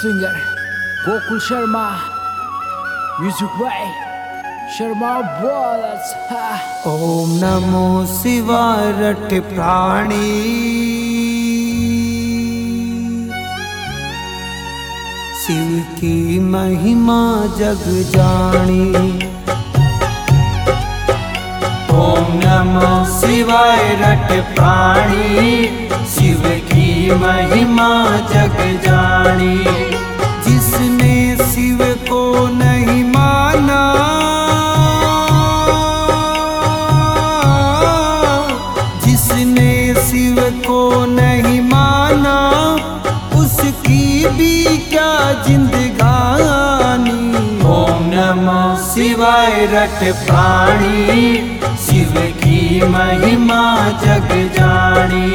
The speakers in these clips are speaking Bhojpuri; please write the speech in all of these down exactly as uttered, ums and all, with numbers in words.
singer Gokul Sharma, music by Sharma Brothers. Ha. ओम नमो शिवाय रट प्राणी शिव की महिमा जग जानी। ओम नमो शिवाय रट प्राणी शिव की महिमा जग जानी। जिसने शिव को नहीं माना जिसने शिव को नहीं माना उसकी भी क्या जिंदगानी। ओम नमः शिवाय रट प्राणी शिव की महिमा जग जानी।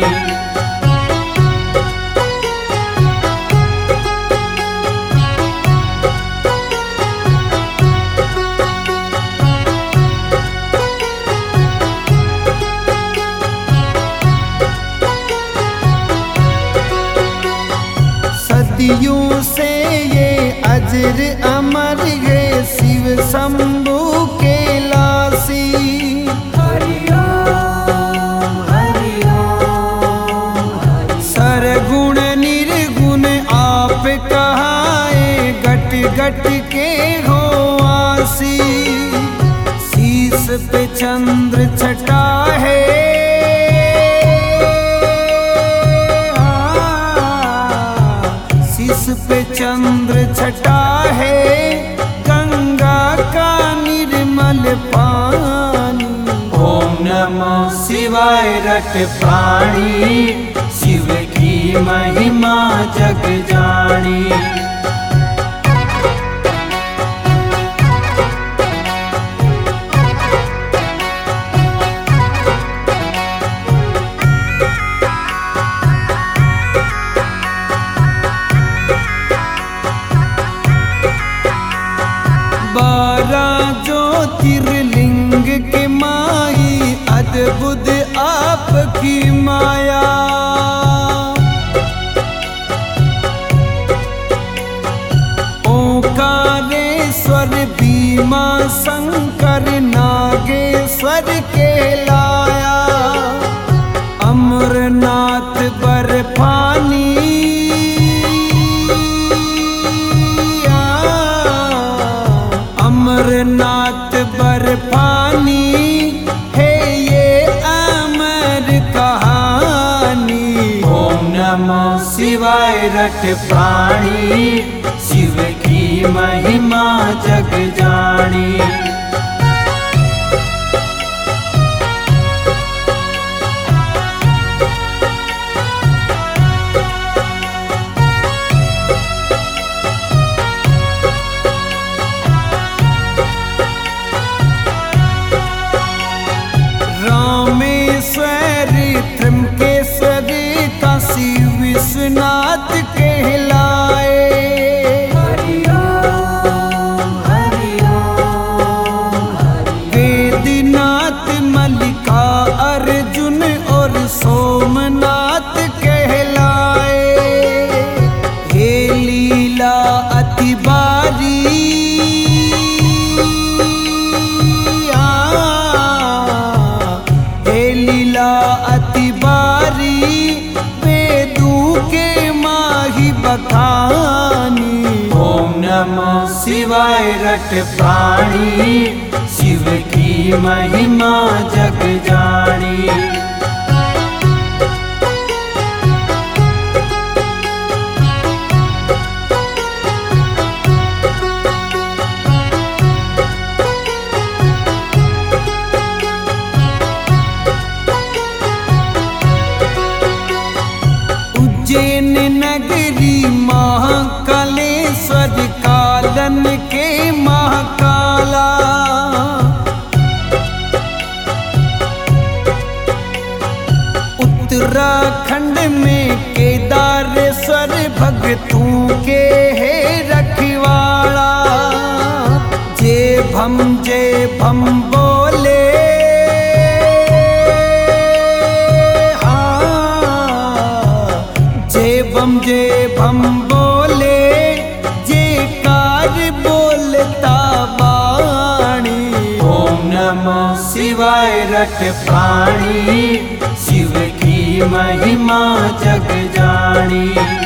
सदियों से ये अजर अमर है शिव शंभु के लासी। हरि ओम हरि ओम सरगुण निर्गुण आप कहाए गट गट के हो आसी। शीस पे चंद्र छटा है पे चंद्र छटा है गंगा का निर्मल पानी। ओम नमः शिवाय रट प्राणी शिव की महिमा जग जानी। बारह ज्योतिर्लिंग के माई अद्भुत आपकी माया। ओंकारेश्वर भीमा शंकर नागेश्वर के लाया। अमरनाथ बर्फानी अमरनाथ बर्फानी है ये अमर कहानी। ओम नमः शिवाय रट प्राणी शिव की महिमा जग जानी। त्र्यंबकेश्वरी काशी विश्वनाथ कहलाए। हरि ओम हरि ओम वेदनाथ मल्लिका अर्जुन और सोमनाथ कहलाए। हे लीला अति बारी अति बारी वेदू के माही बखानी। ओम नमः शिवाय रट प्राणी शिव की महिमा जग जानी। उज्जैन नगरी महाकालेश्वर कालन के महाकाला। उत्तराखंड में केदारेश्वर भगतों के है रखवाड़ा। जय भम जय भम बोले जय बम जय बम बोले रट प्राणी, शिव की महिमा जग जानी।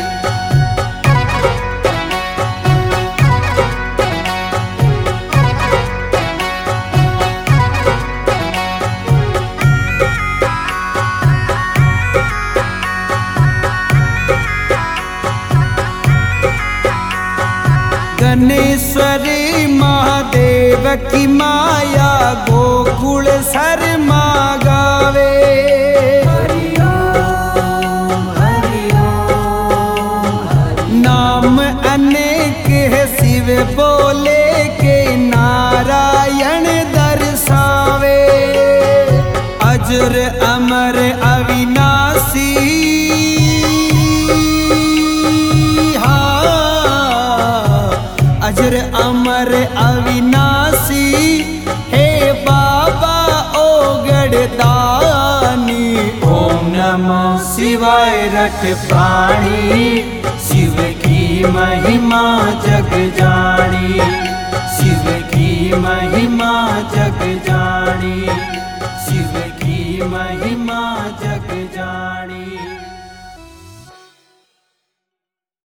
गणेश्वरी महादेव की माया गोकुल शर्मा गावे। हरि ओम हरि ओम नाम अनेक है शिव बोले के नारायण दर्शावे। अजर अमर अविनाशी अजर अमर अविनाशी हे बाबा ओगड़ दानी। ओम नमः शिवाय रट प्राणी, शिव की महिमा जग जानी। शिव की महिमा जग जानी, शिव की महिमा